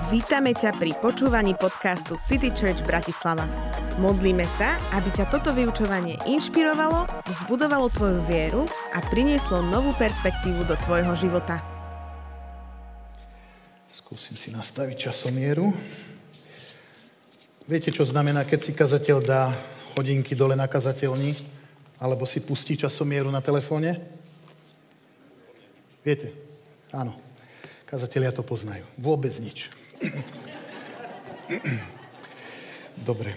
Vítame ťa pri počúvaní podcastu City Church Bratislava. Modlíme sa, aby ťa toto vyučovanie inšpirovalo, vzbudovalo tvoju vieru a prinieslo novú perspektívu do tvojho života. Skúsim si nastaviť časomieru. Viete, čo znamená, keď si kazateľ dá hodinky dole na kazateľni, alebo si pustí časomieru na telefóne? Viete? Áno. Kazatelia to poznajú. Vôbec nič. Dobre.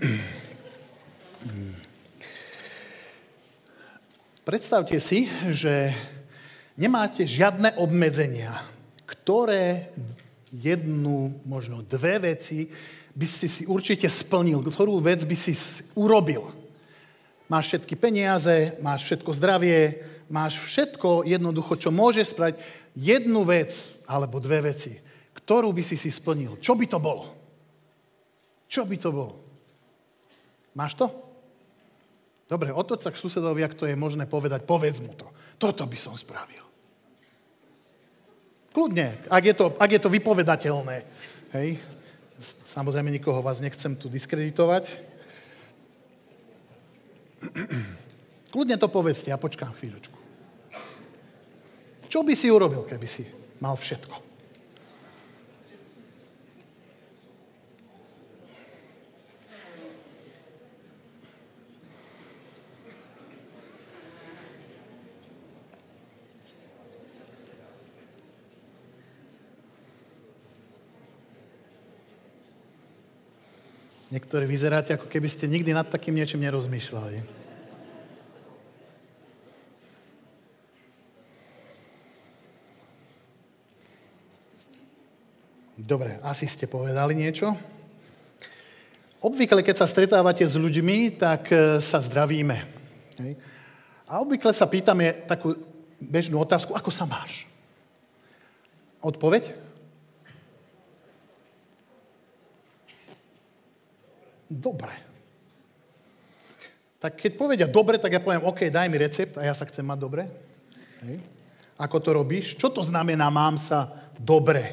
Predstavte si, že nemáte žiadne obmedzenia, ktoré jednu, možno dve veci by si určite splnil, ktorú vec by si urobil. Máš všetky peniaze, máš všetko zdravie, máš všetko jednoducho, čo môžeš spraviť. Jednu vec, alebo dve veci, ktorú by si splnil. Čo by to bolo? Čo by to bolo? Máš to? Dobre, otoč sa k susedovi, ak to je možné povedať, povedz mu to. Toto by som spravil. Kľudne, ak je to vypovedateľné. Hej? Samozrejme, nikoho vás nechcem tu diskreditovať. Kľudne to povedzte, ja počkám chvíľočku. Čo by si urobil, keby si mal všetko? Niektorí vyzeráte, ako keby ste nikdy nad takým niečím nerozmýšľali. Dobre, asi ste povedali niečo. Obvykle, keď sa stretávate s ľuďmi, tak sa zdravíme. Hej? A obvykle sa pýtame takú bežnú otázku, ako sa máš? Odpoveď? Dobre. Tak keď povedia dobre, tak ja poviem, OK, daj mi recept a ja sa chcem mať dobre. Hej. Ako to robíš? Čo to znamená, mám sa dobre?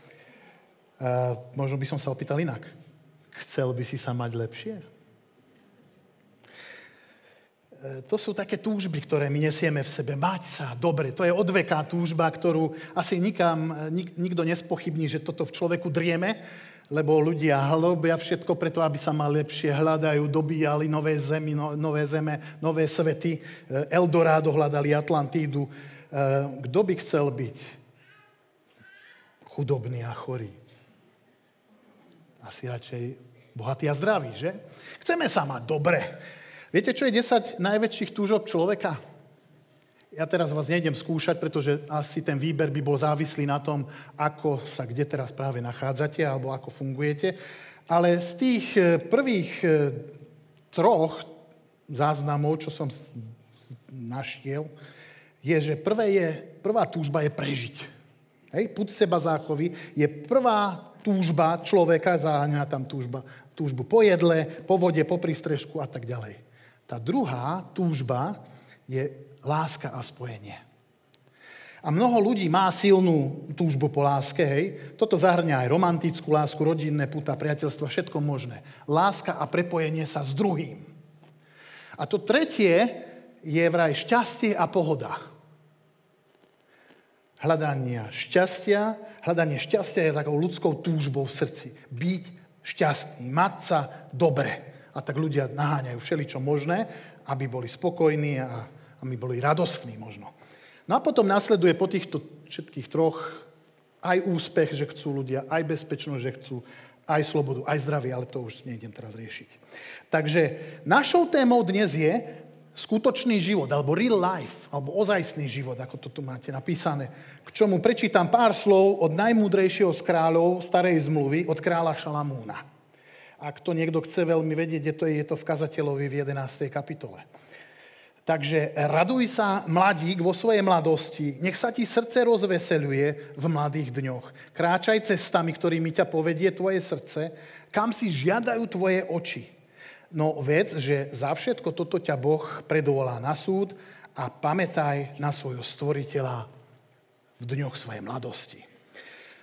Možno by som sa opýtal inak. Chcel by si sa mať lepšie? To sú také túžby, ktoré my nesieme v sebe. Mať sa dobre. To je odveká túžba, ktorú asi nikto nespochybní, že toto v človeku drieme, lebo ľudia hľobia všetko preto, aby sa mali lepšie, hľadajú, dobíjali nové zeme, nové svety. Eldorado hľadali, Atlantídu. Kto by chcel byť chudobný a chorý? Asi radšej bohatý a zdravý, že? Chceme sa mať dobre. Viete, čo je 10 najväčších túžob človeka? Ja teraz vás nejdem skúšať, pretože asi ten výber by bol závislý na tom, ako sa kde teraz práve nachádzate alebo ako fungujete. Ale z tých prvých 3 záznamov, čo som našiel, je, že prvá túžba je prežiť. Hej? Pud seba záchovy je prvá túžba človeka, zaháňa tam túžbu po jedle, po vode, po prístrežku a tak ďalej. Tá druhá túžba je láska a spojenie. A mnoho ľudí má silnú túžbu po láske, hej. Toto zahrňa aj romantickú lásku, rodinné puta, priateľstva, všetko možné. Láska a prepojenie sa s druhým. A to tretie je vraj šťastie a pohoda. Hľadanie šťastia je takou ľudskou túžbou v srdci. Byť šťastný, mať sa dobre. A tak ľudia naháňajú všeličo možné, aby boli spokojní a my boli radostní možno. No a potom nasleduje po týchto všetkých 3 aj úspech, že chcú ľudia, aj bezpečnosť, že chcú, aj slobodu, aj zdravie, ale to už nejdem teraz riešiť. Takže našou témou dnes je skutočný život, alebo real life, alebo ozajstný život, ako to tu máte napísané, k čomu prečítam pár slov od najmúdrejšieho z kráľov starej zmluvy, od kráľa Šalamúna. Ak to niekto chce veľmi vedieť, je to v Kazateľovi v 11. kapitole. Takže raduj sa, mladík, vo svojej mladosti, nech sa ti srdce rozveseľuje v mladých dňoch. Kráčaj cestami, ktorými ťa povedie tvoje srdce, kam si žiadajú tvoje oči. No vedz, že za všetko toto ťa Boh predvolá na súd a pamätaj na svojho stvoriteľa v dňoch svojej mladosti.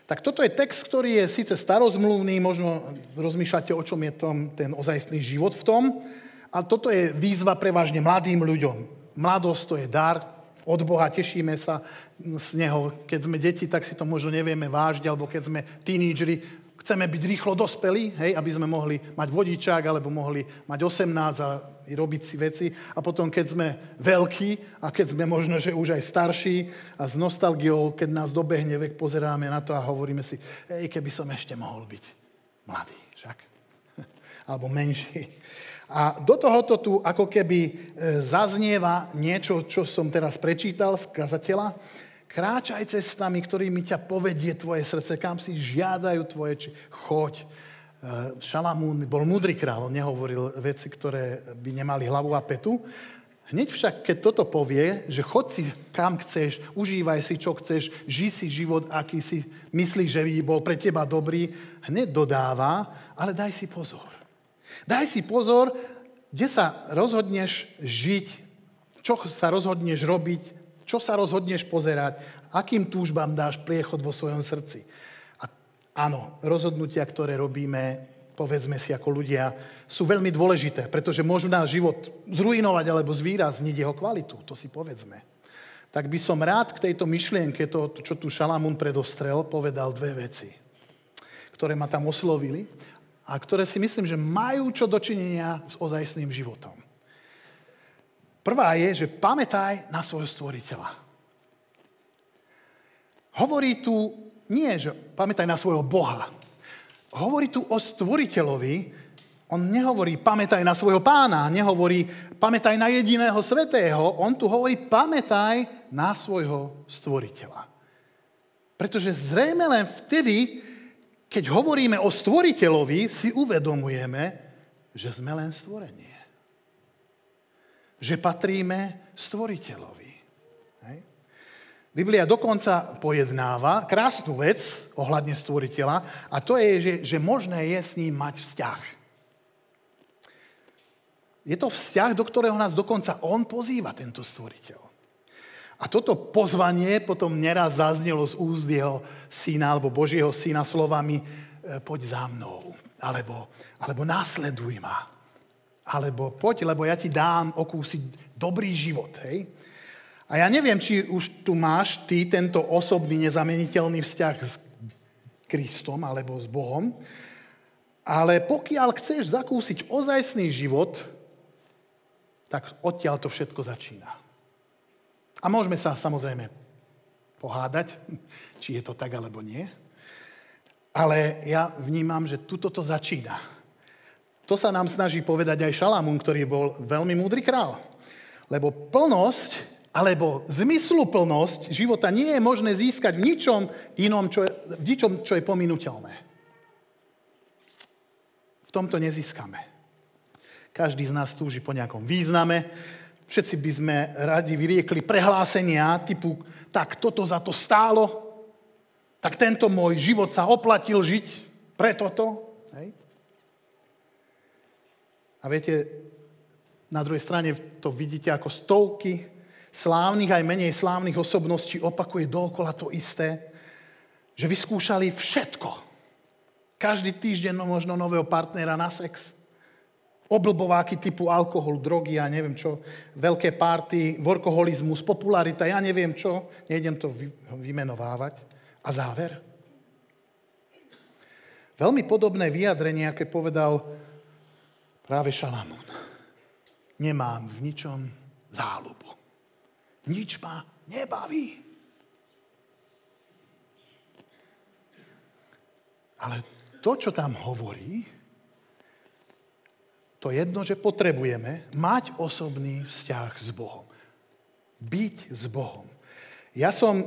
Tak toto je text, ktorý je síce starozmluvný, možno rozmýšľate, o čom je ten ozajstný život v tom, ale toto je výzva prevažne mladým ľuďom. Mladosť to je dar od Boha, tešíme sa z neho. Keď sme deti, tak si to možno nevieme vážiť, alebo keď sme tínedžeri, chceme byť rýchlo dospelí, hej, aby sme mohli mať vodičák, alebo mohli mať 18 a robiť si veci. A potom, keď sme veľkí a keď sme možno, že už aj starší a s nostalgiou, keď nás dobehne vek, pozeráme na to a hovoríme si, keby som ešte mohol byť mladý, však? Alebo menší. A do tohoto tu ako keby zaznieva niečo, čo som teraz prečítal z kazateľa. Kráčaj cestami, ktorými ťa povedie tvoje srdce, kam si žiadajú tvoje choď. Šalamún bol múdry kráľ, on nehovoril veci, ktoré by nemali hlavu a petu. Hneď však, keď toto povie, že choď si kam chceš, užívaj si, čo chceš, žij si život, aký si myslíš, že by bol pre teba dobrý, hneď dodáva, ale daj si pozor. Daj si pozor, kde sa rozhodneš žiť, čo sa rozhodneš robiť, čo sa rozhodneš pozerať, akým túžbám dáš priechod vo svojom srdci. A áno, rozhodnutia, ktoré robíme, povedzme si ako ľudia, sú veľmi dôležité, pretože môžu náš život zruinovať alebo zvýrazniť jeho kvalitu, to si povedzme. Tak by som rád k tejto myšlienke, to, čo tu Šalamún predostrel, povedal dve veci, ktoré ma tam oslovili a ktoré si myslím, že majú čo dočinenia s ozajstným životom. Prvá je, že pamätaj na svojho stvoriteľa. Hovorí tu, nie, že pamätaj na svojho Boha. Hovorí tu o stvoriteľovi, on nehovorí pamätaj na svojho pána, nehovorí pamätaj na jediného svätého, on tu hovorí pamätaj na svojho stvoriteľa. Pretože zrejme len vtedy, keď hovoríme o stvoriteľovi, si uvedomujeme, že sme len stvorenie. Že patríme stvoriteľovi. Hej. Biblia dokonca pojednáva krásnu vec ohľadne stvoriteľa a to je, že možné je s ním mať vzťah. Je to vzťah, do ktorého nás dokonca on pozýva, tento stvoriteľ. A toto pozvanie potom neraz zaznelo z úst jeho syna alebo Božieho syna slovami poď za mnou, alebo následuj ma, alebo poď, lebo ja ti dám okúsiť dobrý život. Hej? A ja neviem, či už tu máš ty tento osobný nezameniteľný vzťah s Kristom alebo s Bohom, ale pokiaľ chceš zakúsiť ozajstný život, tak odtiaľ to všetko začína. A môžeme sa samozrejme pohádať, či je to tak, alebo nie. Ale ja vnímam, že tuto to začína. To sa nám snaží povedať aj Šalamún, ktorý bol veľmi múdry král. Lebo plnosť, alebo zmysluplnosť života nie je možné získať v ničom inom, čo je pominuteľné. V tomto nezískame. Každý z nás túži po nejakom význame. Všetci by sme radi vyriekli prehlásenia typu, tak toto za to stálo, tak tento môj život sa oplatil žiť pre toto. Hej? A viete, na druhej strane to vidíte, ako stovky slávnych aj menej slávnych osobností opakuje dookola to isté, že vyskúšali všetko. Každý týždeň možno nového partnera na sex. Oblbováky typu alkohol, drogy, ja neviem čo, veľké party, workoholizmus, popularita, ja neviem čo, nejdem to vymenovávať. A záver? Veľmi podobné vyjadrenie, aké povedal práve Šalamún. Nemám v ničom záľubu. Nič ma nebaví. Ale to, čo tam hovorí, to jedno, že potrebujeme mať osobný vzťah s Bohom. Byť s Bohom. Ja som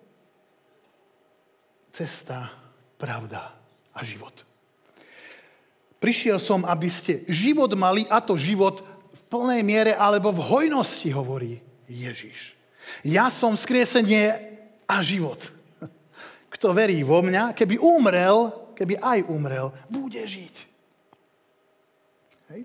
cesta, pravda a život. Prišiel som, aby ste život mali, a to život v plnej miere alebo v hojnosti, hovorí Ježiš. Ja som vzkriesenie a život. Kto verí vo mňa, keby aj umrel, bude žiť. Hej.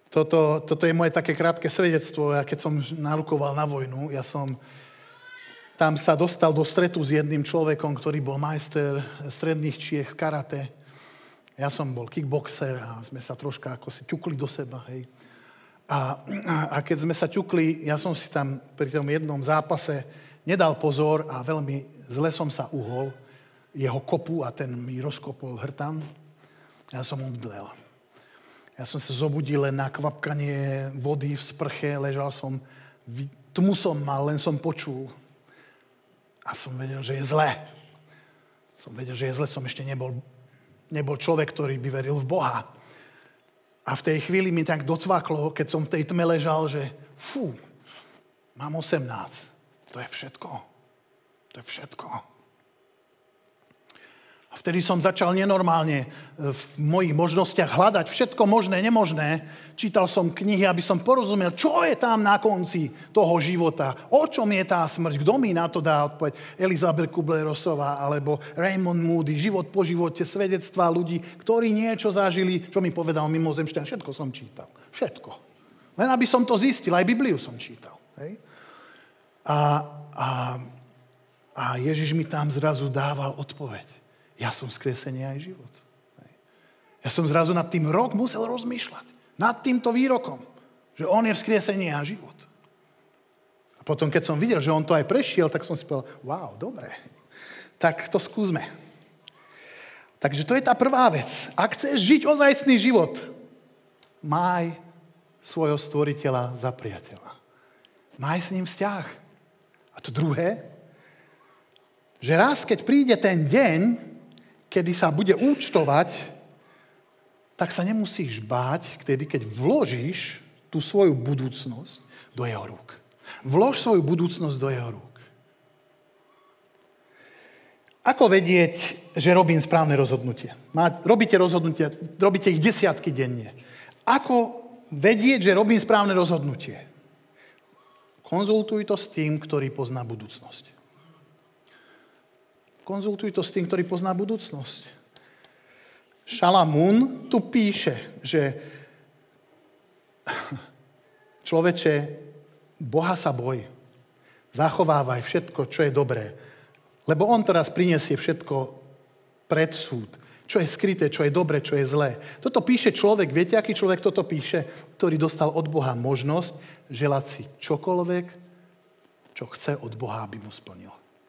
Toto je moje také krátke svedectvo. Ja keď som narukoval na vojnu, ja som Tam sa dostal do stretu s jedným človekom, ktorý bol majster stredných Čiech v karate. Ja som bol kickboxer a sme sa troška ako si ťukli do seba, hej. A keď sme sa ťukli, ja som si tam pri tom jednom zápase nedal pozor a veľmi zle som sa uhol jeho kopu a ten mi rozkopol hrtan. Ja som umdlel. Ja som sa zobudil len na kvapkanie vody v sprche, ležal som, tmu som mal, len som počul. A som vedel, že je zle. Som ešte nebol človek, ktorý by veril v Boha. A v tej chvíli mi tak docvaklo, keď som v tej tme ležal, že mám 18. To je všetko. A vtedy som začal nenormálne v mojich možnostiach hľadať všetko možné, nemožné. Čítal som knihy, aby som porozumel, čo je tam na konci toho života. O čom je tá smrť? Kto mi na to dá odpoveď? Elizabeth Kubler-Rossová alebo Raymond Moody, Život po živote, svedectvá ľudí, ktorí niečo zažili, čo mi povedal mimozemšťan. Všetko som čítal. Všetko. Len aby som to zistil. Aj Bibliu som čítal. Hej? A Ježiš mi tam zrazu dával odpoveď. Ja som vzkriesenie aj život. Ja som zrazu nad tým rok musel rozmýšľať. Nad týmto výrokom. Že on je vzkriesenie a život. A potom, keď som videl, že on to aj prešiel, tak som si povedal, wow, dobre. Tak to skúsme. Takže to je tá prvá vec. Ak chceš žiť ozajstný život, maj svojho stvoriteľa za priateľa. Maj s ním vzťah. A to druhé, že raz, keď príde ten deň, kedy sa bude účtovať, tak sa nemusíš báť, keď vložíš tú svoju budúcnosť do jeho rúk. Vlož svoju budúcnosť do jeho rúk. Ako vedieť, že robím správne rozhodnutie? Robíte rozhodnutia, robíte ich desiatky denne. Ako vedieť, že robím správne rozhodnutie? Konzultuj to s tým, ktorý pozná budúcnosť. Konzultuj to s tým, ktorý pozná budúcnosť. Šalamún tu píše, že človeče, Boha sa boj. Zachovávaj všetko, čo je dobré. Lebo on teraz prinesie všetko pred súd. Čo je skryté, čo je dobré, čo je zlé. Toto píše človek, viete, aký človek toto píše? Ktorý dostal od Boha možnosť želať si čokoľvek, čo chce od Boha, aby mu splnil.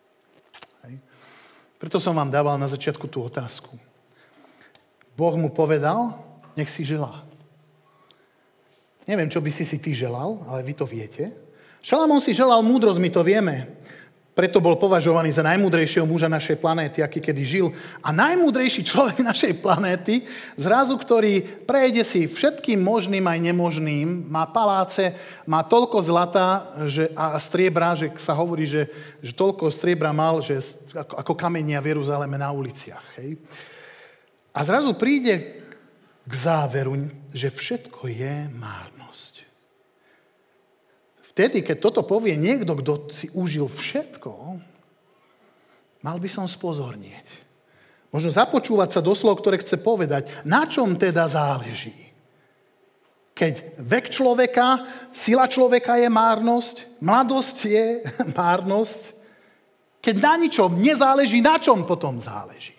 Preto som vám dával na začiatku tú otázku. Boh mu povedal, nech si želá. Neviem, čo by si ty želal, ale vy to viete. Šalamón si želal múdrosť, my to vieme. Preto bol považovaný za najmúdrejšieho muža našej planéty, aký kedy žil. A najmúdrejší človek našej planéty, zrazu, ktorý prejde si všetkým možným aj nemožným, má paláce, má toľko zlata a striebra, že sa hovorí, že toľko striebra mal, že ako kamenia v Jeruzaleme na uliciach. Hej. A zrazu príde k záveru, že všetko je márnosť. Vtedy, keď toto povie niekto, kto si užil všetko, mal by som spozornieť. Možno započúvať sa do slov, ktoré chce povedať, na čom teda záleží. Keď vek človeka, sila človeka je márnosť, mladosť je márnosť, keď na ničom nezáleží, na čom potom záleží.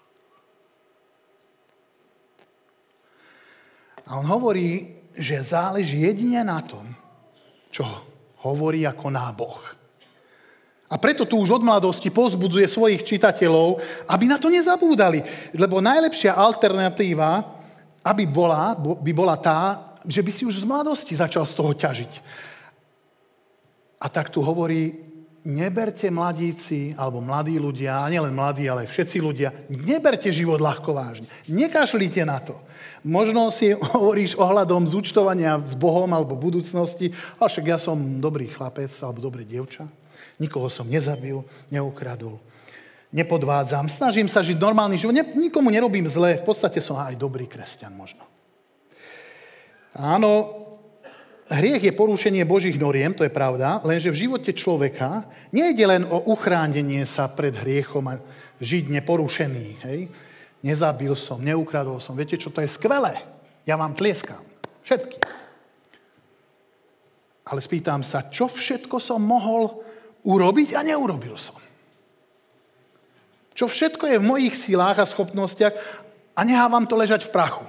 A on hovorí, že záleží jedine na tom, čo hovorí ako náboh. A preto tu už od mladosti povzbudzuje svojich čitateľov, aby na to nezabúdali. Lebo najlepšia alternatíva by bola tá, že by si už z mladosti začal z toho ťažiť. A tak tu hovorí, neberte mladíci, alebo mladí ľudia, a nielen mladí, ale všetci ľudia, neberte život ľahko vážne. Nekašlite na to. Možno si hovoríš ohľadom zúčtovania s Bohom alebo budúcnosti, ale však ja som dobrý chlapec alebo dobré dievča. Nikoho som nezabil, neukradol, nepodvádzam. Snažím sa žiť normálny život, nikomu nerobím zle, v podstate som aj dobrý kresťan možno. Áno, hriech je porušenie Božích noriem, to je pravda, lenže v živote človeka nejde len o uchránenie sa pred hriechom a žiť neporušený, hej? Nezabil som, neukradol som. Viete, čo to je skvelé? Ja vám tlieskam. Všetky. Ale spýtam sa, čo všetko som mohol urobiť a neurobil som. Čo všetko je v mojich silách a schopnostiach a nechávam to ležať v prachu.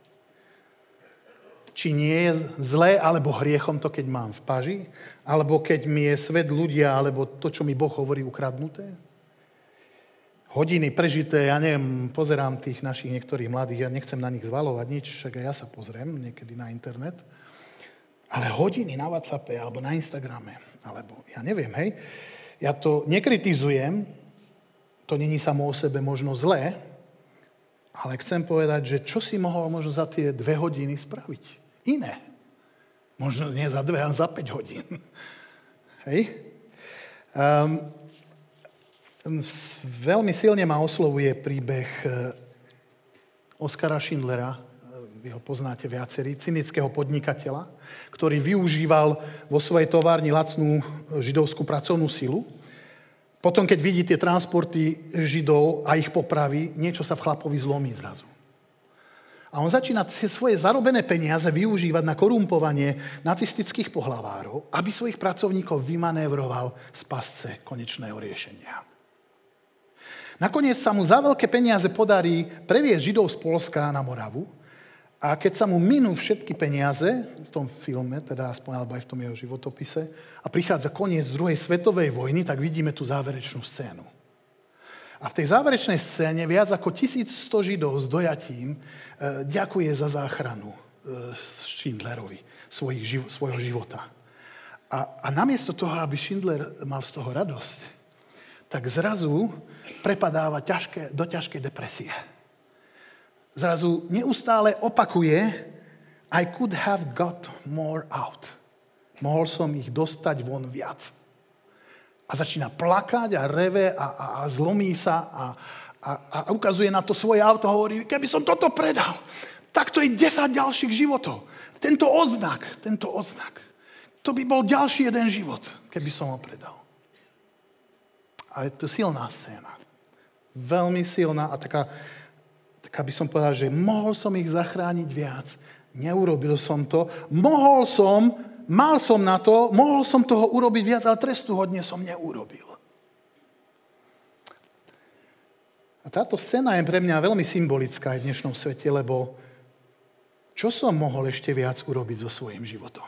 Či nie je zlé alebo hriechom to, keď mám v paži, alebo keď mi je svet, ľudia, alebo to, čo mi Boh hovorí, ukradnuté. Hodiny prežité, ja neviem, pozerám tých našich niektorých mladých, ja nechcem na nich zvalovať nič, však aj ja sa pozriem niekedy na internet, ale hodiny na WhatsAppe alebo na Instagrame, alebo ja neviem, hej, ja to nekritizujem, to není samo o sebe možno zlé, ale chcem povedať, že čo si mohol možno za tie 2 hodiny spraviť? Iné. Možno nie za 2, ale za 5 hodín. Hej? Veľmi silne ma oslovuje príbeh Oskara Schindlera, vy ho poznáte viacerí, cynického podnikateľa, ktorý využíval vo svojej továrni lacnú židovskú pracovnú silu. Potom, keď vidí tie transporty Židov a ich popraví, niečo sa v chlapovi zlomí zrazu. A on začína svoje zarobené peniaze využívať na korumpovanie nacistických pohlavárov, aby svojich pracovníkov vymanévroval z pasce konečného riešenia. Nakoniec sa mu za veľké peniaze podarí previesť Židov z Poľska na Moravu a keď sa mu minú všetky peniaze v tom filme, teda aspoň alebo aj v tom jeho životopise, a prichádza koniec druhej svetovej vojny, tak vidíme tú záverečnú scénu. A v tej záverečnej scéne viac ako 1100 Židov s dojatím ďakuje za záchranu Schindlerovi svojho života. A namiesto toho, aby Schindler mal z toho radosť, tak zrazu prepadáva do ťažkej depresie. Zrazu neustále opakuje I could have got more out. Mohol som ich dostať von viac. A začína plakať a reve a zlomí sa a ukazuje na to svoje auto a hovorí, keby som toto predal, tak to je 10 ďalších životov. Tento odznak. To by bol ďalší jeden život, keby som ho predal. A je to silná scéna. Veľmi silná a taká by som povedal, že mohol som ich zachrániť viac. Neurobil som to. Mal som na to, mohol som toho urobiť viac, ale trestuhodne som neurobil. A táto scéna je pre mňa veľmi symbolická aj v dnešnom svete, lebo čo som mohol ešte viac urobiť so svojím životom?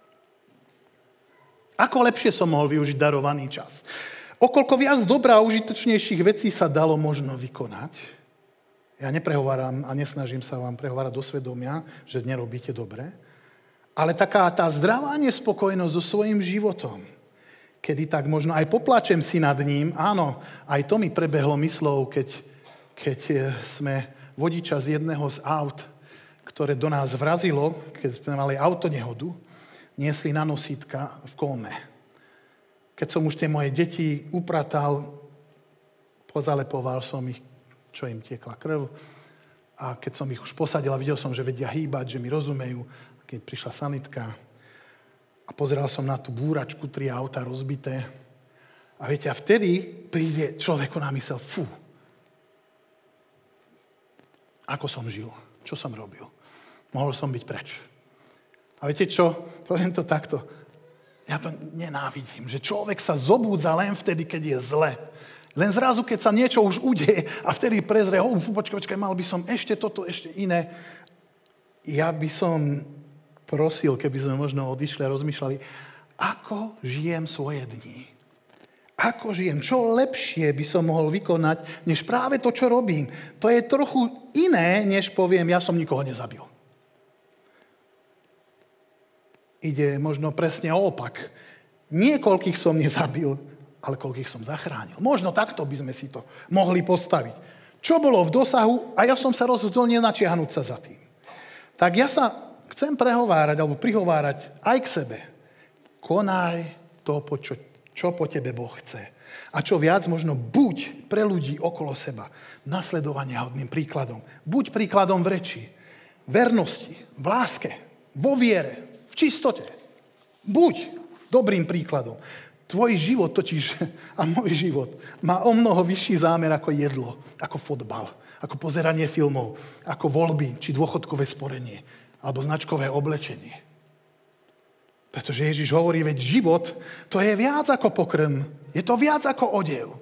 Ako lepšie som mohol využiť darovaný čas? Okoľko viac dobrá a užitočnejších vecí sa dalo možno vykonať? Ja neprehováram a nesnažím sa vám prehovárať do svedomia, že nerobíte dobre, ale taká tá zdravá nespokojnosť so svojím životom, kedy tak možno aj poplačem si nad ním, áno, aj to mi prebehlo myslou, keď sme vodiča z jedného z aut, ktoré do nás vrazilo, keď sme mali autonehodu, niesli na nosítka v Kolme. Keď som už tie moje deti upratal, pozalepoval som ich, čo im tiekla krv. A keď som ich už posadil a videl som, že vedia hýbať, že mi rozumejú, keď prišla sanitka a pozeral som na tú búračku, 3 auta rozbité. A viete, a vtedy príde človeku na mysel, ako som žil, čo som robil. Mohol som byť preč. A viete čo, poviem to takto, ja to nenávidím, že človek sa zobúdza len vtedy, keď je zle. Len zrazu, keď sa niečo už udeje a vtedy prezrie, počkaj, mal by som ešte toto, ešte iné. Ja by som prosil, keby sme možno odišli a rozmýšľali, ako žijem svoje dni. Ako žijem, čo lepšie by som mohol vykonať, než práve to, čo robím. To je trochu iné, než poviem, ja som nikoho nezabil. Ide možno presne o opak. Niekoľkých som nezabil, ale koľkých som zachránil. Možno takto by sme si to mohli postaviť. Čo bolo v dosahu a ja som sa rozhodol nenačiahnuť sa za tým. Tak ja sa chcem prehovárať alebo prihovárať aj k sebe. Konaj to, čo po tebe Boh chce. A čo viac, možno buď pre ľudí okolo seba nasledovania hodným príkladom. Buď príkladom v reči, vernosti, v láske, vo viere, v čistote. Buď dobrým príkladom. Tvoj život totiž, a môj život, má o mnoho vyšší zámer ako jedlo, ako fotbal, ako pozeranie filmov, ako voľby, či dôchodkové sporenie, alebo značkové oblečenie. Pretože Ježiš hovorí, veď život, to je viac ako pokrm. Je to viac ako odev.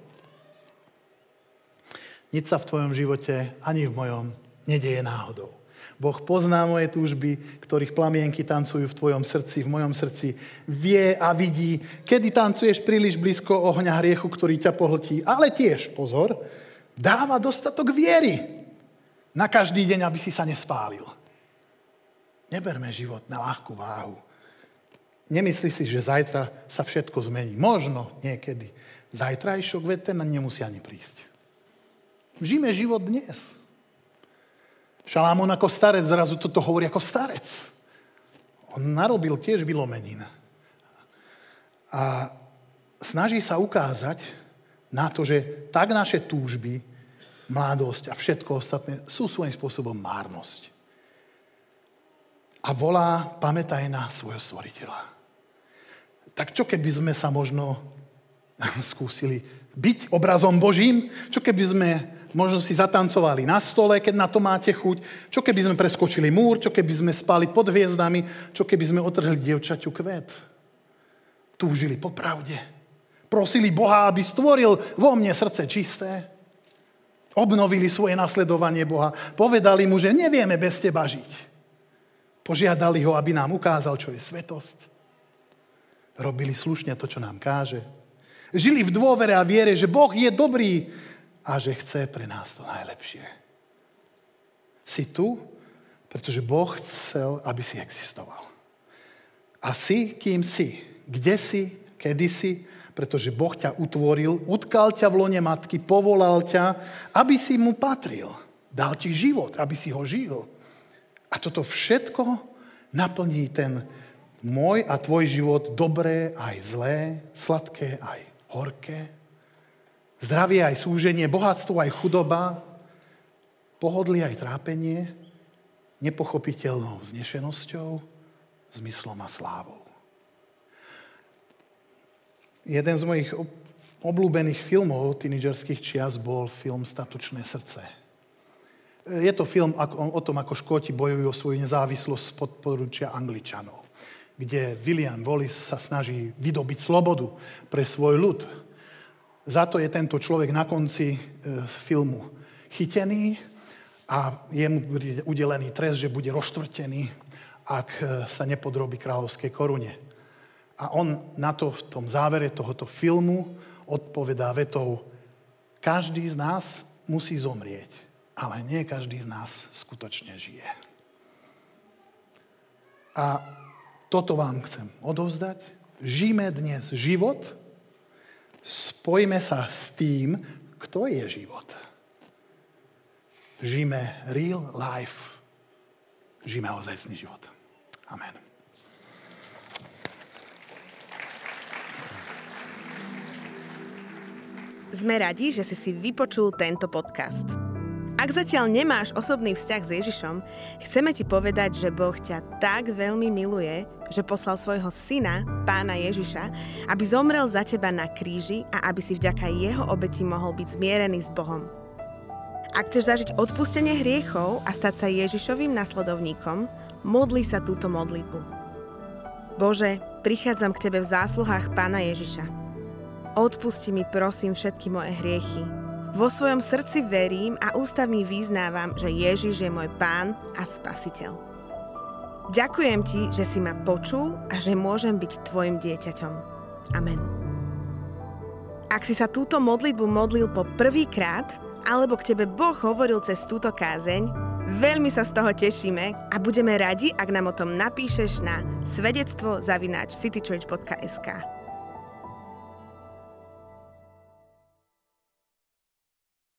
Nič sa v tvojom živote, ani v mojom, nedeje náhodou. Boh pozná moje túžby, ktorých plamienky tancujú v tvojom srdci, v mojom srdci. Vie a vidí, kedy tancuješ príliš blízko ohňa hriechu, ktorý ťa pohltí. Ale tiež, pozor, dáva dostatok viery na každý deň, aby si sa nespálil. Neberme život na ľahkú váhu. Nemyslí si, že zajtra sa všetko zmení. Možno niekedy. Zajtrajšok, veď ten nemusí ani prísť. Žijeme život dnes. Šalamún ako starec, zrazu toto hovorí ako starec. On narobil tiež vylomenín. A snaží sa ukázať na to, že tak naše túžby, mladosť a všetko ostatné sú svojím spôsobom márnosť. A volá, pamätaj na svojho stvoriteľa. Tak čo keby sme sa možno skúsili byť obrazom Božím? Čo keby sme možno si zatancovali na stole, keď na to máte chuť? Čo keby sme preskočili múr? Čo keby sme spali pod hviezdami? Čo keby sme otrhli dievčaťu kvet? Túžili po pravde. Prosili Boha, aby stvoril vo mne srdce čisté. Obnovili svoje nasledovanie Boha. Povedali mu, že nevieme bez teba žiť. Požiadali ho, aby nám ukázal, čo je svetosť. Robili slušne to, čo nám káže. Žili v dôvere a viere, že Boh je dobrý a že chce pre nás to najlepšie. Si tu, pretože Boh chcel, aby si existoval. A si, kým si, kde si, kedy si, pretože Boh ťa utvoril, utkal ťa v lone matky, povolal ťa, aby si mu patril. Dal ti život, aby si ho žil. A toto všetko naplní ten môj a tvoj život dobré aj zlé, sladké aj horké, zdravie aj súženie, bohatstvo aj chudoba, pohodlie aj trápenie, nepochopiteľnou vznešenosťou, zmyslom a slávou. Jeden z mojich obľúbených filmov tínedžerských čias bol film Statočné srdce. Je to film o tom, ako Škóti bojujú o svoju nezávislosť spod područia Angličanov, kde William Wallace sa snaží vydobiť slobodu pre svoj ľud. Za to je tento človek na konci filmu chytený a je mu udelený trest, že bude rozštvrtený, ak sa nepodrobí kráľovskej korune. A on na to v tom závere tohoto filmu odpovedá vetou: každý z nás musí zomrieť, ale nie každý z nás skutočne žije. A toto vám chcem odovzdať. Žijme dnes život, spojme sa s tým, kto je život. Žijme real life. Žijme ozajstný život. Amen. Sme radi, že si vypočul tento podcast. Ak zatiaľ nemáš osobný vzťah s Ježišom, chceme ti povedať, že Boh ťa tak veľmi miluje, že poslal svojho syna, Pána Ježiša, aby zomrel za teba na kríži a aby si vďaka jeho obeti mohol byť zmierený s Bohom. Ak chceš zažiť odpustenie hriechov a stať sa Ježišovým nasledovníkom, modli sa túto modlitbu. Bože, prichádzam k tebe v zásluhách Pána Ježiša. Odpusti mi prosím všetky moje hriechy. Vo svojom srdci verím a ústami vyznávam, že Ježiš je môj Pán a Spasiteľ. Ďakujem ti, že si ma počul a že môžem byť tvojim dieťaťom. Amen. Ak si sa túto modlitbu modlil po prvýkrát, alebo k tebe Boh hovoril cez túto kázeň, veľmi sa z toho tešíme a budeme radi, ak nám o tom napíšeš na svedectvo@citychurch.sk.